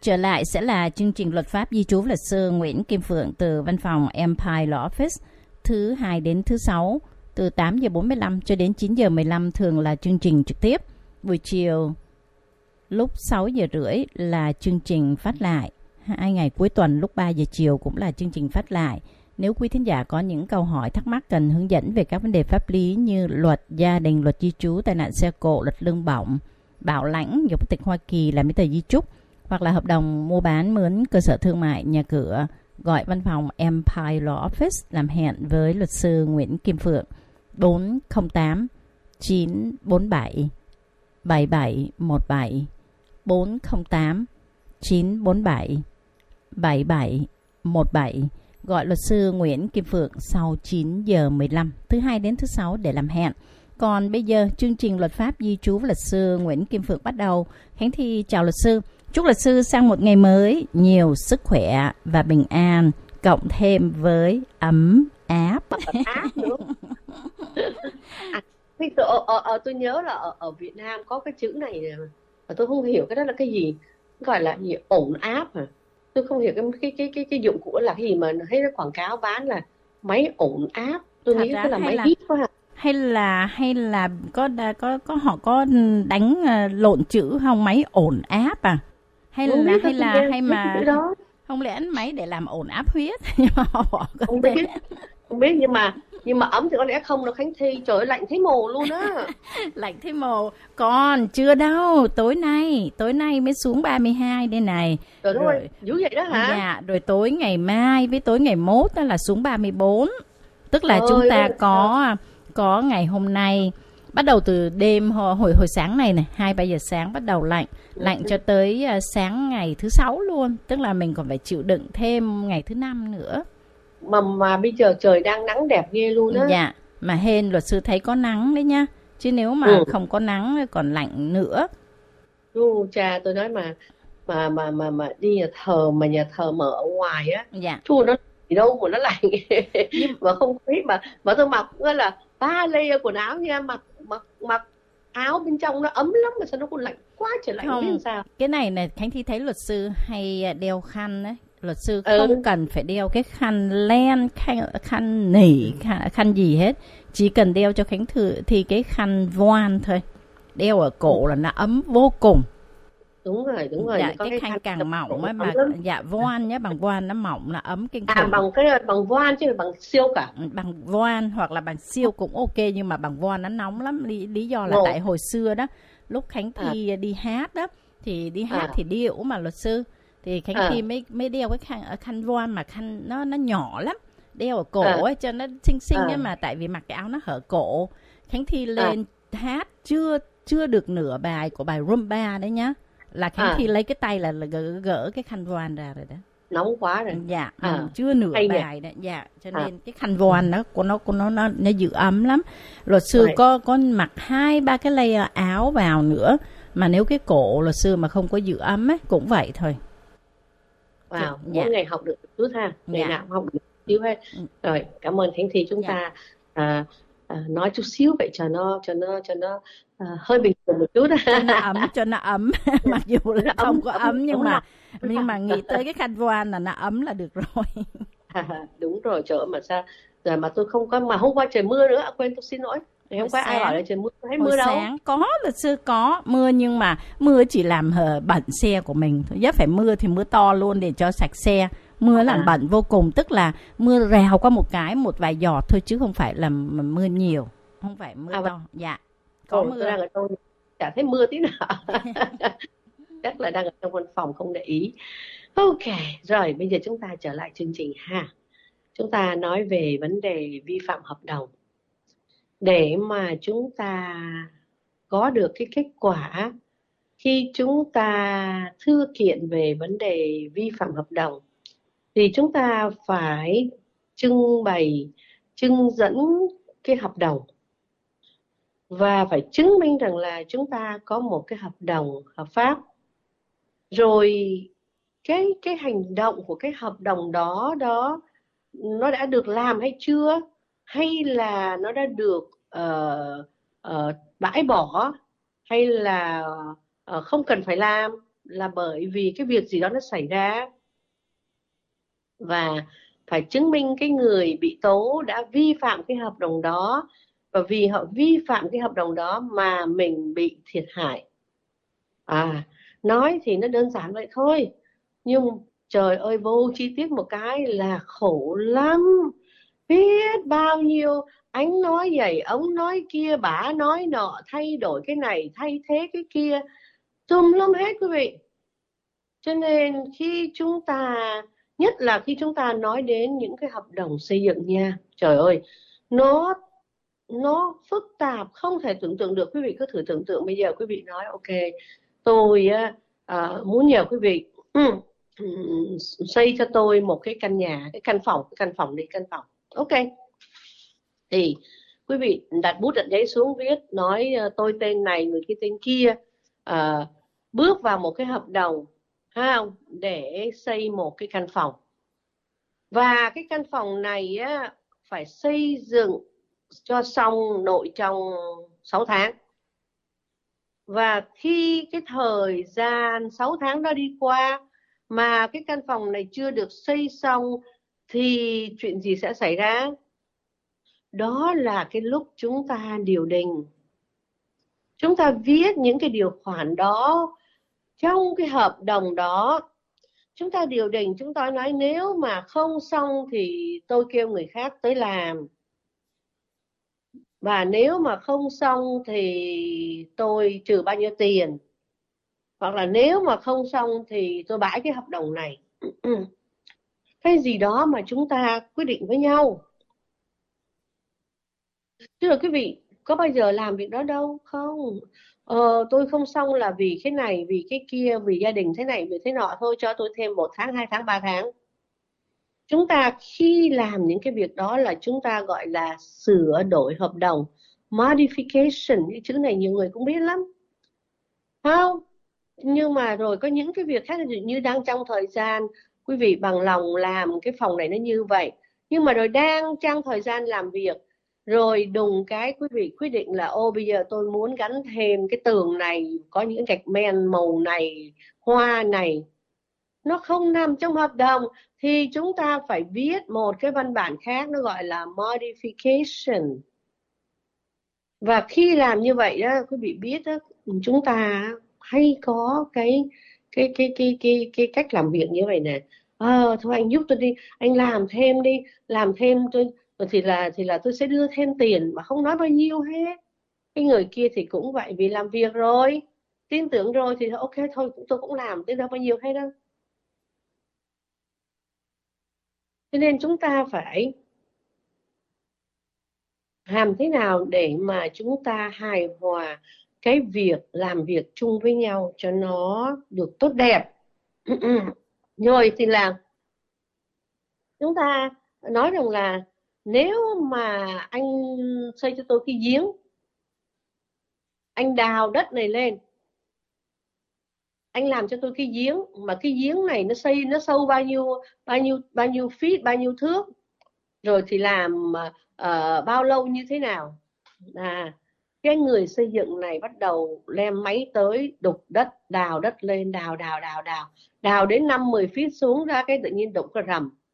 Trở lại sẽ là chương trình luật pháp di trú luật sư Nguyễn Kim Phượng từ văn phòng Empire Law Office, thứ 2 đến thứ 6 từ 8 giờ 45 cho đến 9 giờ 15 thường là chương trình trực tiếp. Buổi chiều lúc 6 giờ rưỡi là chương trình phát lại. 2 ngày cuối tuần lúc 3 giờ chiều cũng là chương trình phát lại. Nếu quý thính giả có những câu hỏi thắc mắc cần hướng dẫn về các vấn đề pháp lý như luật gia đình, luật di trú, tai nạn xe cộ, luật lương bổng, bảo lãnh, nhập quốc tịch Hoa Kỳ, làm giấy tờ di chúc, hoặc là hợp đồng mua bán mướn cơ sở thương mại, nhà cửa, gọi văn phòng Empire Law Office làm hẹn với luật sư Nguyễn Kim Phượng 408 947 7717 408 947 7717. Gọi luật sư Nguyễn Kim Phượng sau 9 giờ 15 thứ 2 đến thứ 6 để làm hẹn. Còn bây giờ chương trình luật pháp di trú luật sư Nguyễn Kim Phượng bắt đầu. Khánh Thi chào luật sư. Chúc luật sư sang một ngày mới nhiều sức khỏe và bình an, cộng thêm với ấm áp. Tôi nhớ là ở Việt Nam có cái chữ này mà tôi không hiểu cái đó là cái gì, gọi là gì, ổn áp hả? Tôi không hiểu cái dụng cụ là cái gì mà thấy nó quảng cáo bán là máy ổn áp. Tôi nghĩ cái là máy hít quá hả? Hay là có họ có đánh lộn chữ không, máy ổn áp à? Hay mà không lẽ máy để làm ổn áp huyết nhưng mà họ bỏ không biết nhưng mà ấm thì có lẽ không đâu Khánh Thi. Trời ơi, lạnh thấy mồ luôn á. Lạnh thấy mồ. Còn chưa đâu, tối nay mới xuống 32 đây này. Trời ơi, dữ vậy đó hả? Dạ, rồi tối ngày mai với tối ngày mốt đó là xuống 34. Tức là chúng ta có ngày hôm nay bắt đầu từ đêm hồi sáng này 2-3 giờ sáng bắt đầu lạnh cho tới sáng ngày thứ 6 luôn. Tức là mình còn phải chịu đựng thêm ngày thứ 5 nữa. Mà bây giờ trời đang nắng đẹp ghê luôn á. Dạ, mà hên luật sư thấy có nắng đấy nhá. Chứ nếu mà không có nắng còn lạnh nữa. Cha, tôi nói mà đi nhà thờ mở ở ngoài á. Dạ. Chua nó gì đâu mà nó lạnh. Mà không biết mà tôi mặc là 3 layer quần áo nha, mặc áo bên trong nó ấm lắm mà sao nó còn lạnh quá trời lạnh. Không biết sao. Cái này Khánh Thi thấy luật sư hay đeo khăn đấy. Luật sư không cần phải đeo cái khăn len, khăn nỉ, khăn gì hết. Chỉ cần đeo cho Khánh Thư thì cái khăn voan thôi. Đeo ở cổ là nó ấm vô cùng. Đúng rồi. Dạ, cái khăn càng mỏng ấy mà dạ voan nhé, bằng voan nó mỏng, nó ấm kinh khủng. Bằng voan chứ bằng siêu cả. Bằng voan hoặc là bằng siêu cũng ok, nhưng mà bằng voan nó nóng lắm. Lý do là tại hồi xưa đó, lúc Khánh Thi đi hát đó, thì đi hát thì điệu mà luật sư. Thì Khánh Thi mới đeo cái khăn voan mà khăn nó nhỏ lắm, đeo ở cổ ấy cho nó xinh ấy, mà tại vì mặc cái áo nó hở cổ. Khánh Thi lên hát chưa được nửa bài của bài Rumba đấy nhá, là Khánh Thi lấy cái tay là gỡ cái khăn voan ra rồi đó. Nóng quá rồi. Dạ, chưa nửa bài đấy. Dạ, cho nên cái khăn voan nó giữ ấm lắm. Luật sư có mặc 2-3 cái layer áo vào nữa, mà nếu cái cổ luật sư mà không có giữ ấm ấy cũng vậy thôi. Wow, mỗi ngày học được chút ha, ngày nào học được xíu hết. Rồi, cảm ơn Khánh Thi. Chúng ta nói chút xíu vậy cho nó hơi bình thường một chút. Cho nó ấm. Mặc dù là không có ấm nhưng mà nghĩ tới cái khăn voan là nó ấm là được rồi. Đúng rồi, trời ơi, mà sao rồi mà tôi không có, mà hôm qua trời mưa nữa, quên, tôi xin lỗi. Hôm qua ai hỏi là trời mưa, thấy mưa đâu. Sáng có, luật sư có mưa, nhưng mà mưa chỉ làm bẩn xe của mình thôi. Nhất phải mưa thì mưa to luôn để cho sạch xe. Mưa làm bẩn vô cùng, tức là mưa rào qua một vài giọt thôi, chứ không phải là mưa nhiều, không phải mưa to. Dạ, có mưa. Tôi đang ở trong, chả thấy mưa tí nào. Chắc là đang ở trong văn phòng không để ý. Ok, rồi bây giờ chúng ta trở lại chương trình ha. Chúng ta nói về vấn đề vi phạm hợp đồng. Để mà chúng ta có được cái kết quả khi chúng ta thư kiện về vấn đề vi phạm hợp đồng, thì chúng ta phải trưng dẫn cái hợp đồng và phải chứng minh rằng là chúng ta có một cái hợp đồng hợp pháp. Rồi cái hành động của cái hợp đồng đó nó đã được làm hay chưa, hay là nó đã được bãi bỏ, hay là không cần phải làm, là bởi vì cái việc gì đó nó xảy ra, và phải chứng minh cái người bị tố đã vi phạm cái hợp đồng đó, và vì họ vi phạm cái hợp đồng đó mà mình bị thiệt hại. Nói thì nó đơn giản vậy thôi, nhưng trời ơi vô chi tiết một cái là khổ lắm. Biết bao nhiêu anh nói vậy, ông nói kia, bả nói nọ, thay đổi cái này, thay thế cái kia, tùm lum hết quý vị. Cho nên khi chúng ta, nhất là khi chúng ta nói đến những cái hợp đồng xây dựng nha, trời ơi, nó phức tạp không thể tưởng tượng được. Quý vị cứ thử tưởng tượng bây giờ quý vị nói ok, tôi muốn nhờ quý vị xây cho tôi một cái căn nhà, cái căn phòng đi, căn phòng. Ok, thì quý vị đặt bút đặt giấy xuống viết, nói tôi tên này, người kia tên kia, bước vào một cái hợp đồng không, để xây một cái căn phòng. Và cái căn phòng này á, phải xây dựng cho xong nội trong 6 tháng. Và khi cái thời gian 6 tháng đó đi qua mà cái căn phòng này chưa được xây xong thì chuyện gì sẽ xảy ra? Đó là cái lúc chúng ta điều đình. Chúng ta viết những cái điều khoản đó trong cái hợp đồng đó. Chúng ta điều đình, chúng ta nói nếu mà không xong thì tôi kêu người khác tới làm. Và nếu mà không xong thì tôi trừ bao nhiêu tiền. Hoặc là nếu mà không xong thì tôi bãi cái hợp đồng này. Cái gì đó mà chúng ta quyết định với nhau. Chứ là quý vị có bao giờ làm việc đó đâu? Không. Tôi không xong là vì cái này, vì cái kia, vì gia đình thế này, vì thế nọ, thôi cho tôi thêm 1 tháng, 2 tháng, 3 tháng. Chúng ta khi làm những cái việc đó là chúng ta gọi là sửa đổi hợp đồng. Modification, cái chữ này nhiều người cũng biết lắm. Không? Nhưng mà rồi có những cái việc khác như đang trong thời gian quý vị bằng lòng làm cái phòng này nó như vậy, nhưng mà rồi đang trong thời gian làm việc rồi đùng cái quý vị quyết định là bây giờ tôi muốn gắn thêm cái tường này, có những gạch men màu này, hoa này, nó không nằm trong hợp đồng thì chúng ta phải viết một cái văn bản khác, nó gọi là modification. Và khi làm như vậy đó, quý vị biết đó, chúng ta hay có cái cách làm việc như vậy nè. Thôi anh giúp tôi đi, anh làm thêm đi, làm thêm tôi thì là tôi sẽ đưa thêm tiền, mà không nói bao nhiêu hết. Cái người kia thì cũng vậy, vì làm việc rồi, tin tưởng rồi thì ok thôi tôi cũng làm, tới đâu bao nhiêu hết đó. Cho nên chúng ta phải làm thế nào để mà chúng ta hài hòa cái việc làm việc chung với nhau cho nó được tốt đẹp. Rồi thì là chúng ta nói rằng là nếu mà anh xây cho tôi cái giếng, anh đào đất này lên, anh làm cho tôi cái giếng, mà cái giếng này nó sâu bao nhiêu feet, bao nhiêu thước, rồi thì làm bao lâu như thế nào. Cái người xây dựng này bắt đầu đem máy tới đục đất, đào đất lên, đào đến 5-10 feet xuống, ra cái tự nhiên đụng cái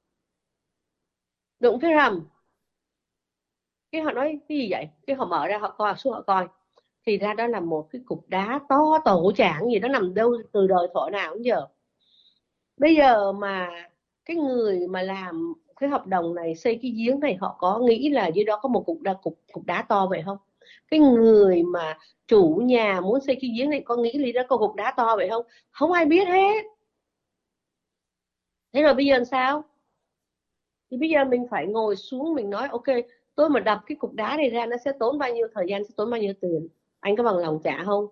rầm. Cái họ nói cái gì vậy, cái họ mở ra họ coi xuống, họ coi thì ra đó là một cái cục đá to tổ chảng gì, nó nằm đâu từ đời thổ nào đến giờ. Bây giờ mà cái người mà làm cái hợp đồng này, xây cái giếng này, họ có nghĩ là dưới đó có một cục đá to vậy không? Cái người mà chủ nhà muốn xây cái giếng này có nghĩ là đó có cục đá to vậy không? Không ai biết hết. Thế rồi bây giờ làm sao? Thì bây giờ mình phải ngồi xuống mình nói ok, tôi mà đập cái cục đá này ra nó sẽ tốn bao nhiêu thời gian, sẽ tốn bao nhiêu tiền, anh có bằng lòng trả không?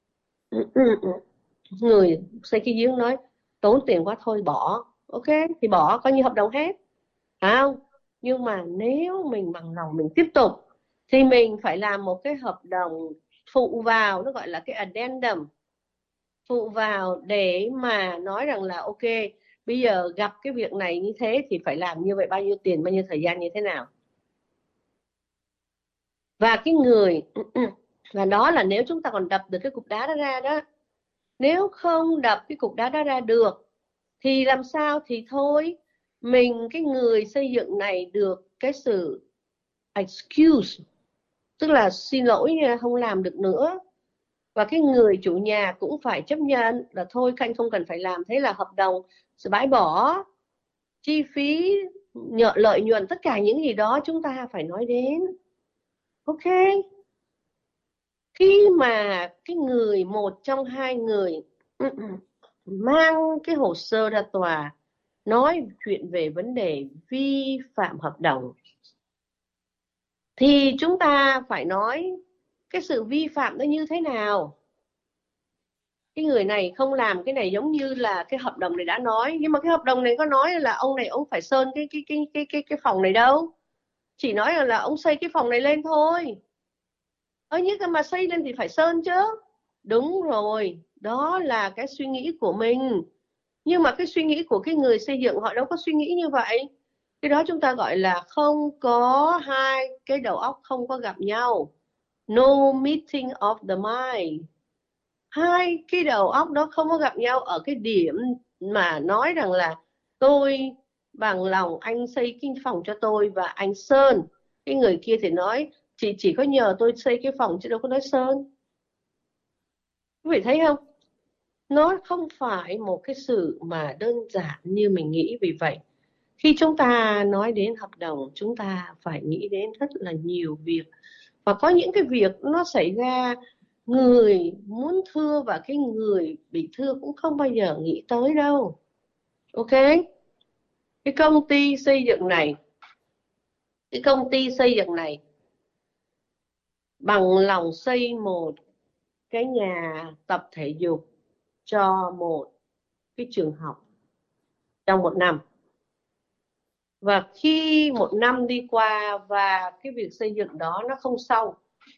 Người xây cái giếng nói tốn tiền quá thôi bỏ. Ok thì bỏ, coi như hợp đồng hết, phải không? Nhưng mà nếu mình bằng lòng mình tiếp tục thì mình phải làm một cái hợp đồng phụ vào, nó gọi là cái addendum, phụ vào để mà nói rằng là ok, bây giờ gặp cái việc này như thế thì phải làm như vậy, bao nhiêu tiền, bao nhiêu thời gian, như thế nào. Và cái người và đó là nếu chúng ta còn đập được cái cục đá đó ra đó. Nếu không đập cái cục đá đó ra được thì làm sao thì thôi, mình cái người xây dựng này được cái sự excuse, tức là xin lỗi nha, không làm được nữa. Và cái người chủ nhà cũng phải chấp nhận là thôi các anh không cần phải làm, thế là hợp đồng sẽ bãi bỏ, chi phí, lợi nhuận, tất cả những gì đó chúng ta phải nói đến. Ok, khi mà cái người, một trong hai người mang cái hồ sơ ra tòa nói chuyện về vấn đề vi phạm hợp đồng, thì chúng ta phải nói cái sự vi phạm đó như thế nào. Cái người này không làm cái này giống như là cái hợp đồng này đã nói, nhưng mà cái hợp đồng này có nói là ông này ông phải sơn cái phòng này đâu, chỉ nói là ông xây cái phòng này lên thôi. Nhưng mà xây lên thì phải sơn chứ. Đúng rồi, đó là cái suy nghĩ của mình, nhưng mà cái suy nghĩ của cái người xây dựng họ đâu có suy nghĩ như vậy. Cái đó chúng ta gọi là không có, hai cái đầu óc không có gặp nhau, no meeting of the mind. Hai cái đầu óc đó không có gặp nhau ở cái điểm mà nói rằng là tôi bằng lòng anh xây cái phòng cho tôi và anh sơn. Cái người kia thì nói chị chỉ có nhờ tôi xây cái phòng chứ đâu có nói sơn. Quý vị thấy không? Nó không phải một cái sự mà đơn giản như mình nghĩ. Vì vậy khi chúng ta nói đến hợp đồng, chúng ta phải nghĩ đến rất là nhiều việc. Và có những cái việc nó xảy ra, người muốn thưa và cái người bị thưa cũng không bao giờ nghĩ tới đâu. Ok, cái công ty xây dựng này, bằng lòng xây một cái nhà tập thể dục cho một cái trường học trong một năm. Và khi một năm đi qua và cái việc xây dựng đó nó không xong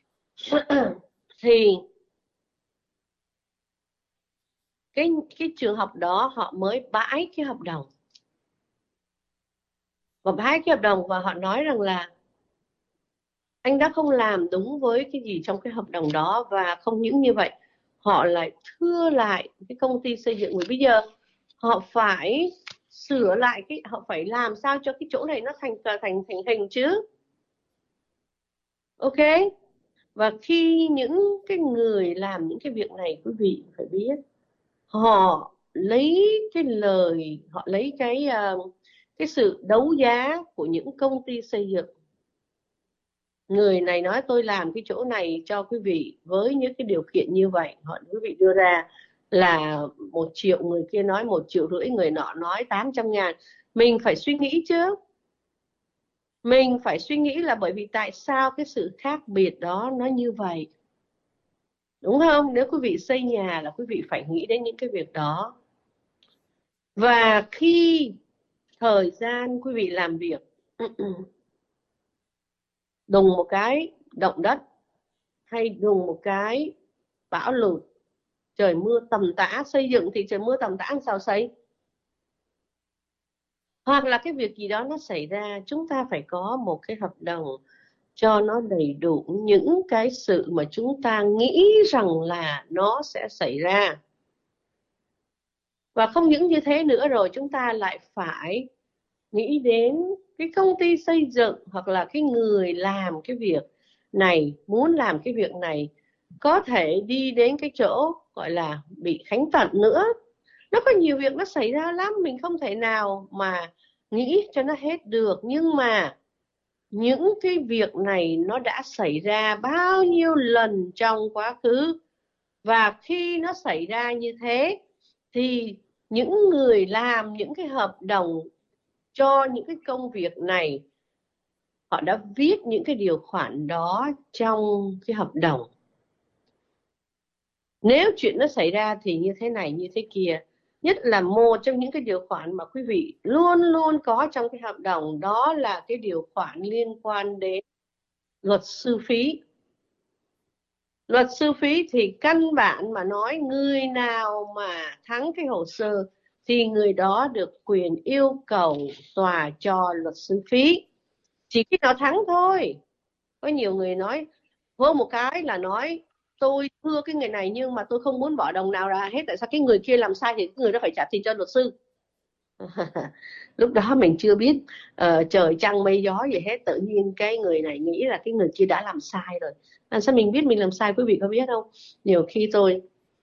thì cái trường học đó họ mới bãi cái hợp đồng. Và bãi cái hợp đồng và họ nói rằng là anh đã không làm đúng với cái gì trong cái hợp đồng đó. Và không những như vậy, họ lại thưa lại cái công ty xây dựng. Vì bây giờ họ phải sửa lại họ phải làm sao cho cái chỗ này nó thành hình chứ. Ok, và khi những cái người làm những cái việc này, quý vị phải biết, họ lấy cái lời, họ lấy cái sự đấu giá của những công ty xây dựng. Người này nói tôi làm cái chỗ này cho quý vị với những cái điều kiện như vậy, họ quý vị đưa ra là 1 triệu, người kia nói 1,5 triệu, người nọ nói 800.000. Mình phải suy nghĩ chứ. Mình phải suy nghĩ là bởi vì tại sao cái sự khác biệt đó nó như vậy. Đúng không? Nếu quý vị xây nhà là quý vị phải nghĩ đến những cái việc đó. Và khi thời gian quý vị làm việc, đùng một cái động đất hay đùng một cái bão lụt, trời mưa tầm tã, xây dựng thì trời mưa tầm tã sao xây. Hoặc là cái việc gì đó nó xảy ra, chúng ta phải có một cái hợp đồng cho nó đầy đủ những cái sự mà chúng ta nghĩ rằng là nó sẽ xảy ra. Và không những như thế nữa, rồi chúng ta lại phải nghĩ đến cái công ty xây dựng hoặc là cái người làm cái việc này, muốn làm cái việc này, có thể đi đến cái chỗ gọi là bị khánh tận nữa. Nó có nhiều việc nó xảy ra lắm, mình không thể nào mà nghĩ cho nó hết được. Nhưng mà những cái việc này nó đã xảy ra bao nhiêu lần trong quá khứ. Và khi nó xảy ra như thế thì những người làm những cái hợp đồng cho những cái công việc này, họ đã viết những cái điều khoản đó trong cái hợp đồng. Nếu chuyện nó xảy ra thì như thế này, như thế kia. Nhất là một trong những cái điều khoản mà quý vị luôn luôn có trong cái hợp đồng, đó là cái điều khoản liên quan đến luật sư phí. Luật sư phí thì căn bản mà nói, người nào mà thắng cái hồ sơ thì người đó được quyền yêu cầu tòa cho luật sư phí. Chỉ khi nào thắng thôi. Có nhiều người nói vô một cái là nói tôi thưa cái người này nhưng mà tôi không muốn bỏ đồng nào ra hết, tại sao cái người kia làm sai thì cái người đó phải trả tiền cho luật sư. Lúc đó mình chưa biết trời trăng mây gió gì hết, tự nhiên cái người này nghĩ là cái người kia đã làm sai rồi. Làm sao mình biết mình làm sai, quý vị có biết không? Nhiều khi tôi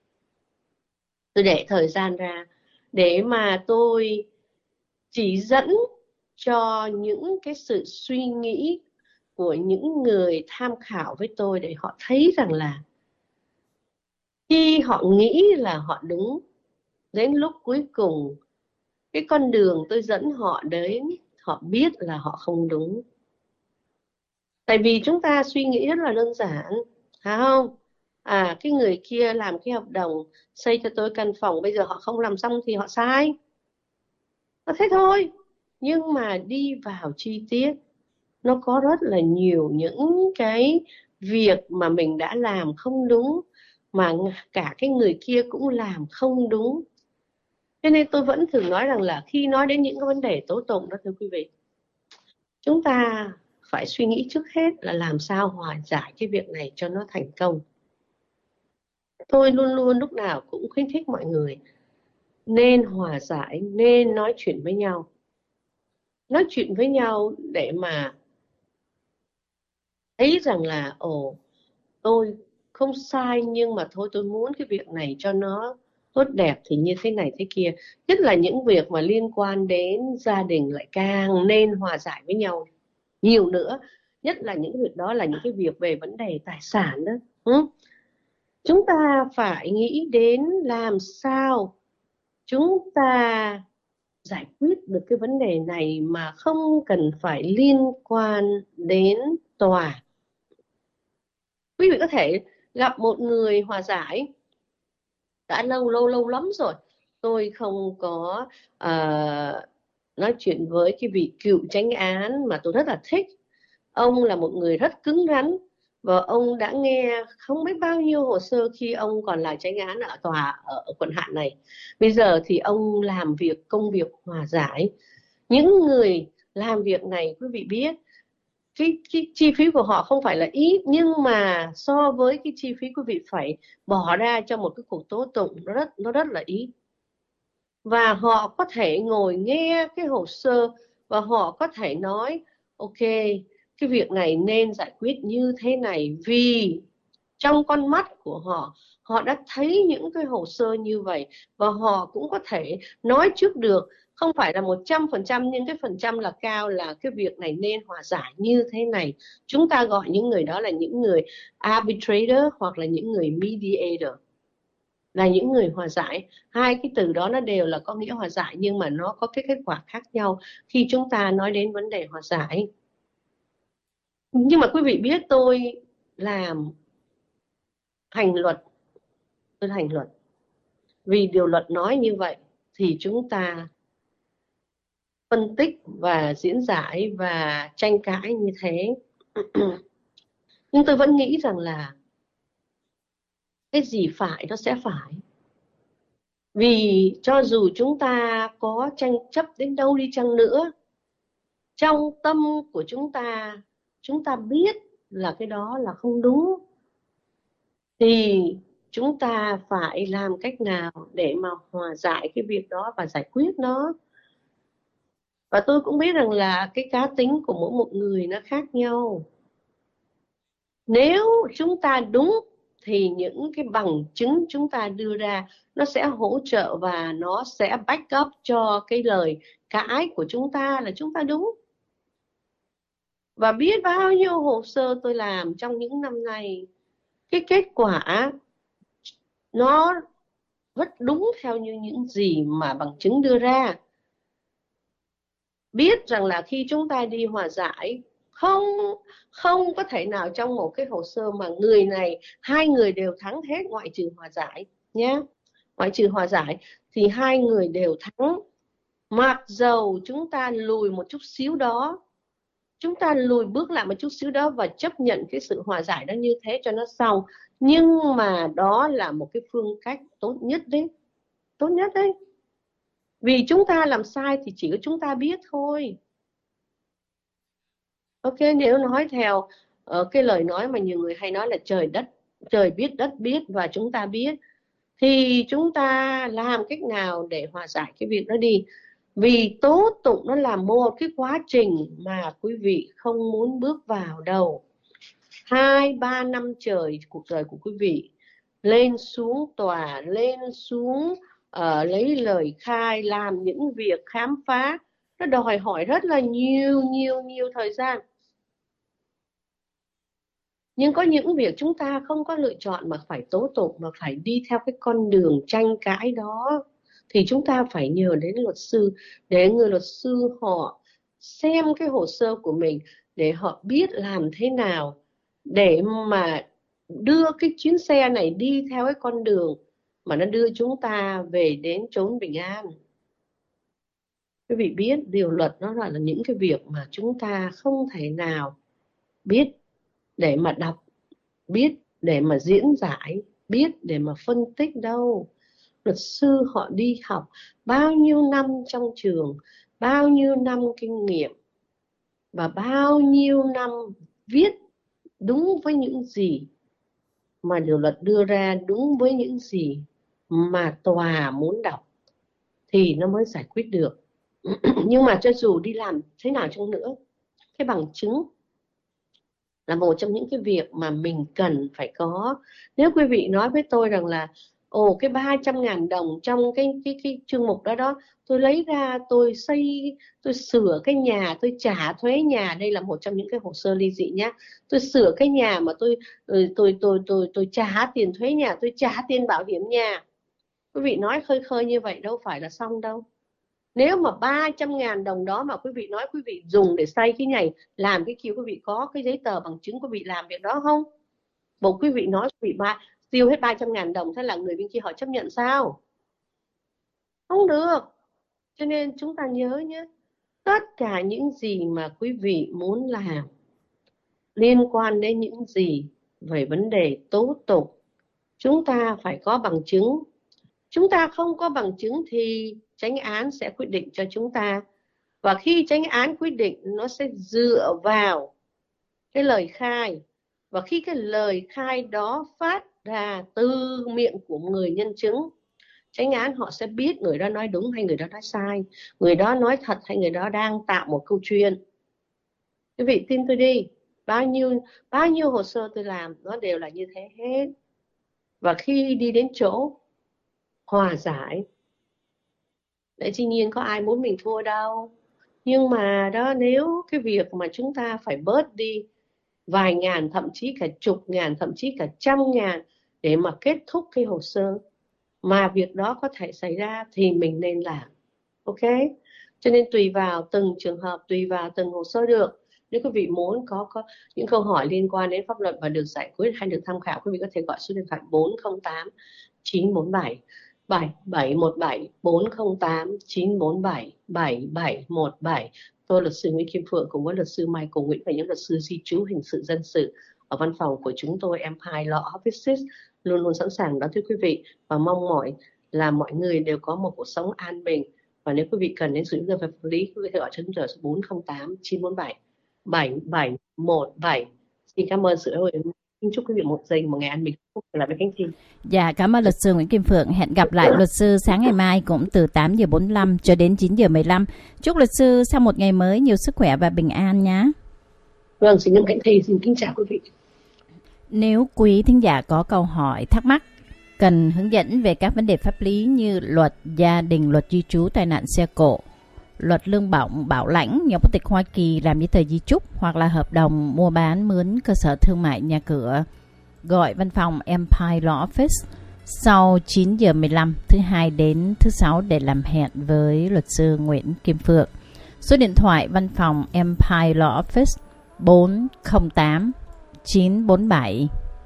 để thời gian ra để mà tôi chỉ dẫn cho những cái sự suy nghĩ của những người tham khảo với tôi, để họ thấy rằng là khi họ nghĩ là họ đúng, đến lúc cuối cùng cái con đường tôi dẫn họ đến, họ biết là họ không đúng. Tại vì chúng ta suy nghĩ rất là đơn giản, phải không? Cái người kia làm cái hợp đồng xây cho tôi căn phòng, bây giờ họ không làm xong thì họ sai. Nó thế thôi. Nhưng mà đi vào chi tiết, nó có rất là nhiều những cái việc mà mình đã làm không đúng, mà cả cái người kia cũng làm không đúng. Cho nên tôi vẫn thường nói rằng là khi nói đến những cái vấn đề tố tụng đó, thưa quý vị, chúng ta phải suy nghĩ trước hết là làm sao hòa giải cái việc này cho nó thành công. Tôi luôn luôn lúc nào cũng khuyến khích mọi người nên hòa giải, nên nói chuyện với nhau. Nói chuyện với nhau để mà thấy rằng là tôi không sai, nhưng mà thôi tôi muốn cái việc này cho nó tốt đẹp thì như thế này thế kia. Nhất là những việc mà liên quan đến gia đình lại càng nên hòa giải với nhau nhiều nữa. Nhất là những việc đó là những cái việc về vấn đề tài sản đó. Chúng ta phải nghĩ đến làm sao chúng ta giải quyết được cái vấn đề này mà không cần phải liên quan đến tòa. Quý vị có thể gặp một người hòa giải đã lâu lắm rồi. Tôi không có nói chuyện với cái vị cựu chánh án mà tôi rất là thích. Ông là một người rất cứng rắn và ông đã nghe không biết bao nhiêu hồ sơ khi ông còn là chánh án ở tòa ở quận Hạn này. Bây giờ thì ông làm công việc hòa giải. Những người làm việc này, quý vị biết, cái chi phí của họ không phải là ít, nhưng mà so với cái chi phí quý vị phải bỏ ra cho một cái cuộc tố tụng nó rất là ít. Và họ có thể ngồi nghe cái hồ sơ và họ có thể nói ok, cái việc này nên giải quyết như thế này, vì trong con mắt của họ, họ đã thấy những cái hồ sơ như vậy, và họ cũng có thể nói trước được, không phải là 100%, nhưng cái phần trăm là cao, là cái việc này nên hòa giải như thế này. Chúng ta gọi những người đó là những người arbitrator hoặc là những người mediator, là những người hòa giải. Hai cái từ đó nó đều là có nghĩa hòa giải, nhưng mà nó có cái kết quả khác nhau khi chúng ta nói đến vấn đề hòa giải. Nhưng mà quý vị biết tôi làm hành luật, vì điều luật nói như vậy thì chúng ta phân tích và diễn giải và tranh cãi như thế. Nhưng tôi vẫn nghĩ rằng là cái gì phải nó sẽ phải. Vì cho dù chúng ta có tranh chấp đến đâu đi chăng nữa, trong tâm của chúng ta biết là cái đó là không đúng, thì chúng ta phải làm cách nào để mà hòa giải cái việc đó và giải quyết nó. Và tôi cũng biết rằng là cái cá tính của mỗi một người nó khác nhau. Nếu chúng ta đúng thì những cái bằng chứng chúng ta đưa ra nó sẽ hỗ trợ và nó sẽ back up cho cái lời cãi của chúng ta là chúng ta đúng. Và biết bao nhiêu hồ sơ tôi làm trong những năm nay, cái kết quả nó rất đúng theo như những gì mà bằng chứng đưa ra. Biết rằng là khi chúng ta đi hòa giải, không có thể nào trong một cái hồ sơ mà người này hai người đều thắng hết, ngoại trừ hòa giải nhé. Ngoại trừ hòa giải thì hai người đều thắng. Mặc dầu chúng ta lùi một chút xíu đó, chúng ta lùi bước lại một chút xíu đó và chấp nhận cái sự hòa giải đó như thế cho nó xong. Nhưng mà đó là một cái phương cách tốt nhất đấy. Tốt nhất đấy. Vì chúng ta làm sai thì chỉ có chúng ta biết thôi. Ok, nếu nói theo cái lời nói mà nhiều người hay nói là trời đất trời biết đất biết và chúng ta biết, thì chúng ta làm cách nào để hòa giải cái việc đó đi. Vì tố tụng nó là một cái quá trình mà quý vị không muốn bước vào đâu. 2-3 năm trời cuộc đời của quý vị lên xuống tòa, lên xuống lấy lời khai, làm những việc khám phá, nó đòi hỏi rất là nhiều thời gian. Nhưng có những việc chúng ta không có lựa chọn mà phải tố tụng, mà phải đi theo cái con đường tranh cãi đó, thì chúng ta phải nhờ đến luật sư, để người luật sư họ xem cái hồ sơ của mình, để họ biết làm thế nào để mà đưa cái chuyến xe này đi theo cái con đường mà nó đưa chúng ta về đến chốn bình an. Quý vị biết điều luật nó là những cái việc mà chúng ta không thể nào biết để mà đọc, biết để mà diễn giải, biết để mà phân tích đâu. Luật sư họ đi học bao nhiêu năm trong trường, bao nhiêu năm kinh nghiệm và bao nhiêu năm viết đúng với những gì mà điều luật đưa ra, đúng với những gì mà tòa muốn đọc thì nó mới giải quyết được. Nhưng mà cho dù đi làm thế nào chăng nữa, cái bằng chứng là một trong những cái việc mà mình cần phải có. Nếu quý vị nói với tôi rằng là cái 300.000 đồng trong cái chương mục đó tôi lấy ra, tôi xây, tôi sửa cái nhà, tôi trả thuế nhà, đây là một trong những cái hồ sơ ly dị nhá. Tôi sửa cái nhà mà tôi trả tiền thuế nhà, tôi trả tiền bảo hiểm nhà. Quý vị nói khơi khơi như vậy đâu phải là xong đâu. Nếu mà 300.000 đồng đó mà quý vị nói quý vị dùng để xây cái này, làm cái kia, quý vị có cái giấy tờ bằng chứng quý vị làm việc đó không? Bộ quý vị nói quý vị tiêu hết 300.000 đồng, thế là người bên kia họ chấp nhận sao? Không được. Cho nên chúng ta nhớ nhé, tất cả những gì mà quý vị muốn làm liên quan đến những gì về vấn đề tố tụng, chúng ta phải có bằng chứng. Chúng ta không có bằng chứng thì chánh án sẽ quyết định cho chúng ta. Và khi chánh án quyết định, nó sẽ dựa vào cái lời khai. Và khi cái lời khai đó phát ra từ miệng của người nhân chứng, chánh án họ sẽ biết người đó nói đúng hay người đó nói sai, người đó nói thật hay người đó đang tạo một câu chuyện. Quý vị tin tôi đi, bao nhiêu hồ sơ tôi làm nó đều là như thế hết. Và khi đi đến chỗ hòa giải, để dĩ nhiên có ai muốn mình thua đâu. Nhưng mà đó, nếu cái việc mà chúng ta phải bớt đi vài ngàn, thậm chí cả chục ngàn, thậm chí cả 100.000 để mà kết thúc cái hồ sơ, mà việc đó có thể xảy ra thì mình nên làm. Ok? Cho nên tùy vào từng trường hợp, tùy vào từng hồ sơ được. Nếu quý vị muốn có những câu hỏi liên quan đến pháp luật và được giải quyết hay được tham khảo, quý vị có thể gọi số điện thoại 408 947 7717, 408 947 7717. Tôi luật sư Nguyễn Kim Phượng cùng với luật sư Michael Nguyễn và những luật sư di trú hình sự dân sự ở văn phòng của chúng tôi Empire Law Offices luôn luôn sẵn sàng đón tiếp quý vị, và mong mọi người đều có một cuộc sống an bình. Và nếu quý vị cần đến sự giúp đỡ về pháp lý, quý vị có thể gọi cho chúng tôi số 408 947 7717. Xin cảm ơn sự ủng hộ. Xin chúc quý vị một ngày an bình là với Khánh Thi. Dạ, cảm ơn luật sư Nguyễn Kim Phượng. Hẹn gặp lại luật sư sáng ngày mai cũng từ 8:45 cho đến 9:15. Chúc luật sư sau một ngày mới nhiều sức khỏe và bình an nhé. Vâng, xin cảm ơn Khánh Thi, xin kính chào quý vị. Nếu quý thính giả có câu hỏi thắc mắc, cần hướng dẫn về các vấn đề pháp lý như luật gia đình, luật di trú, tai nạn xe cộ, luật lương bổng, bảo lãnh, nhập quốc tịch Hoa Kỳ, làm giấy tờ di chúc hoặc là hợp đồng mua bán mướn cơ sở thương mại nhà cửa, gọi văn phòng Empire Law Office sau 9:15 thứ Hai đến thứ Sáu để làm hẹn với luật sư Nguyễn Kim Phượng. Số điện thoại văn phòng Empire Law Office 408 947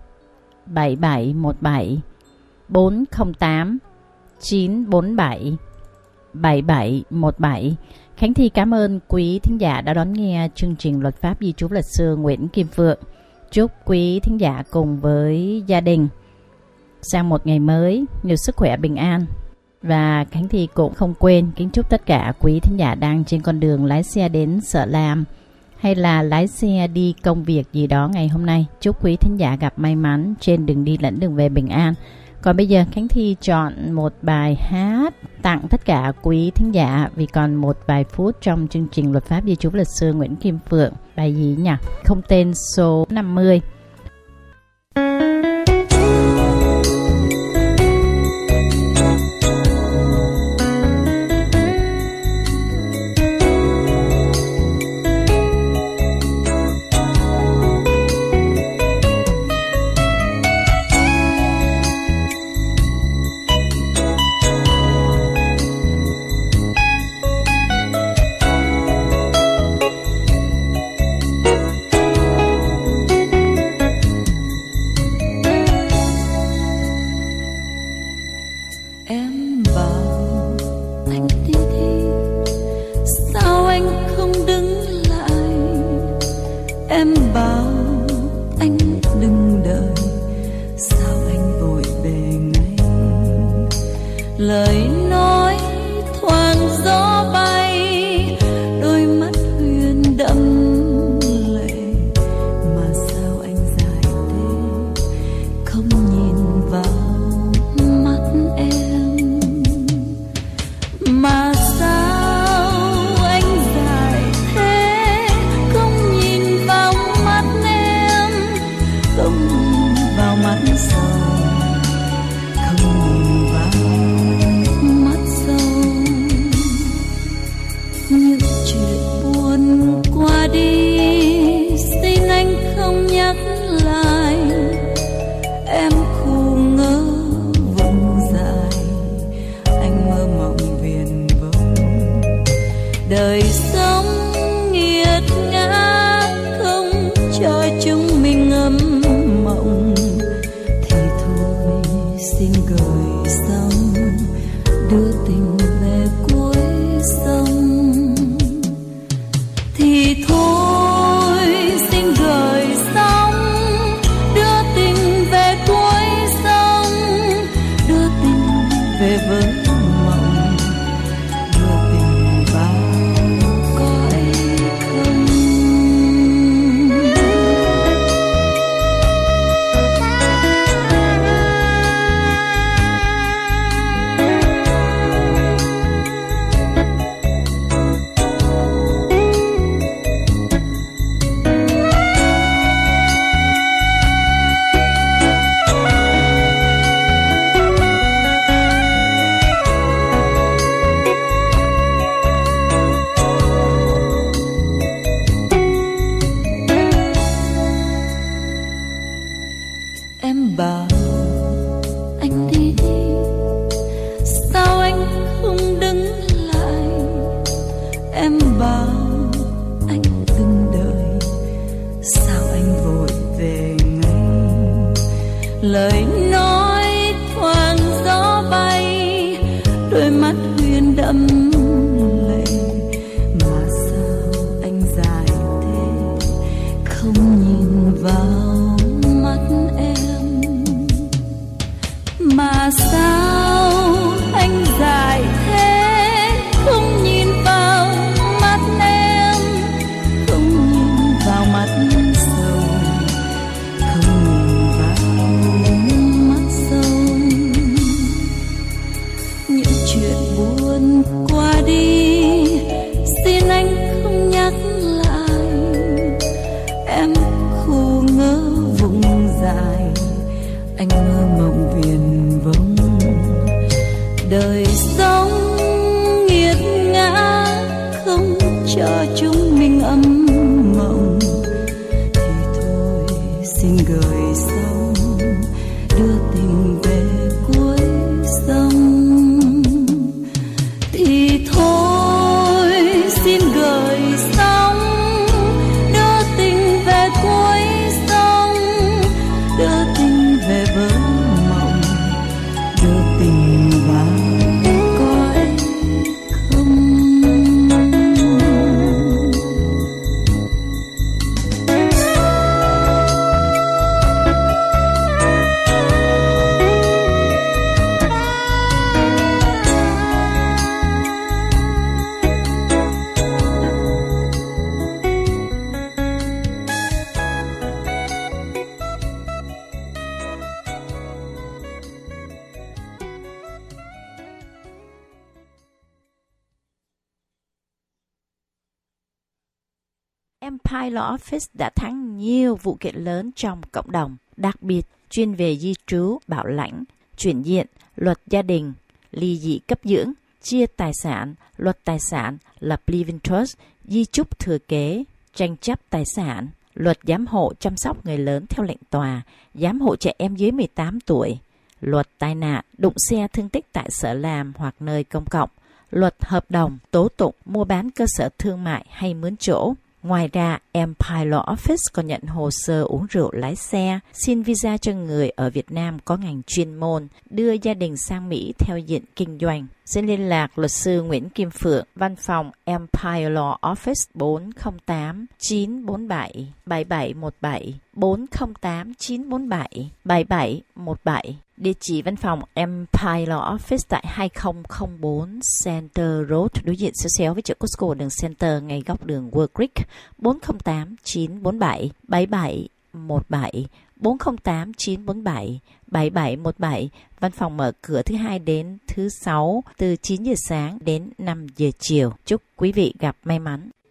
7717, 408 947 7717. Khánh Thi cảm ơn quý thính giả đã đón nghe chương trình Luật pháp di trú luật sư Nguyễn Kim Phượng. Chúc quý thính giả cùng với gia đình sang một ngày mới nhiều sức khỏe, bình an. Và Khánh Thi cũng không quên kính chúc tất cả quý thính giả đang trên con đường lái xe đến Sở Lam hay là lái xe đi công việc gì đó ngày hôm nay. Chúc quý thính giả gặp may mắn trên đường đi lẫn đường về bình an. Còn bây giờ Khánh Thi chọn một bài hát tặng tất cả quý thính giả vì còn một vài phút trong chương trình Luật pháp Di trú Luật sư Nguyễn Kim Phượng. Bài gì nhỉ? Không tên số 50. Empire Law Office đã thắng nhiều vụ kiện lớn trong cộng đồng, đặc biệt chuyên về di trú, bảo lãnh, chuyển diện, luật gia đình, ly dị cấp dưỡng, chia tài sản, luật tài sản, lập living trust, di chúc thừa kế, tranh chấp tài sản, luật giám hộ chăm sóc người lớn theo lệnh tòa, giám hộ trẻ em dưới 18 tuổi, luật tai nạn, đụng xe thương tích tại sở làm hoặc nơi công cộng, luật hợp đồng, tố tụng, mua bán cơ sở thương mại hay mướn chỗ. Ngoài ra, Empire Law Office còn nhận hồ sơ uống rượu lái xe, xin visa cho người ở Việt Nam có ngành chuyên môn, đưa gia đình sang Mỹ theo diện kinh doanh. Xin liên lạc luật sư Nguyễn Kim Phượng, văn phòng Empire Law Office 408 947 7717 408 947 7717. Địa chỉ văn phòng Empire Law Office tại 2004 Center Road, đối diện xéo xéo với chợ Costco đường Center, ngay góc đường World Creek. 408 947 7717 408 947 7717. Văn phòng mở cửa thứ Hai đến thứ Sáu từ 9 giờ sáng đến 5 giờ chiều. Chúc quý vị gặp may mắn.